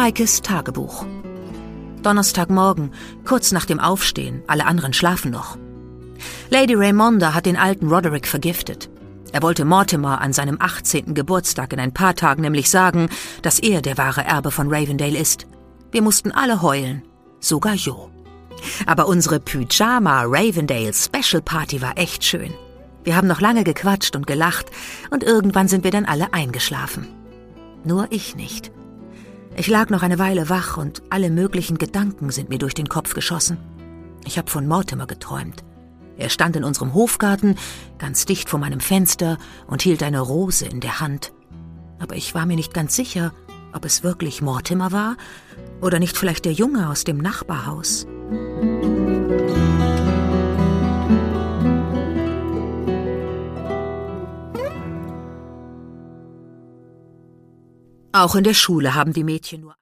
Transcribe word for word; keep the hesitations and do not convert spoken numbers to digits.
Maikes Tagebuch. Donnerstagmorgen, kurz nach dem Aufstehen, alle anderen schlafen noch. Lady Raymonda hat den alten Roderick vergiftet. Er wollte Mortimer an seinem achtzehnten Geburtstag in ein paar Tagen nämlich sagen, dass er der wahre Erbe von Ravendale ist. Wir mussten alle heulen, sogar Jo. Aber unsere Pyjama Ravendale Special Party war echt schön. Wir haben noch lange gequatscht und gelacht und irgendwann sind wir dann alle eingeschlafen. Nur ich nicht. Ich lag noch eine Weile wach und alle möglichen Gedanken sind mir durch den Kopf geschossen. Ich habe von Mortimer geträumt. Er stand in unserem Hofgarten, ganz dicht vor meinem Fenster und hielt eine Rose in der Hand. Aber ich war mir nicht ganz sicher, ob es wirklich Mortimer war oder nicht vielleicht der Junge aus dem Nachbarhaus. Auch in der Schule haben die Mädchen nur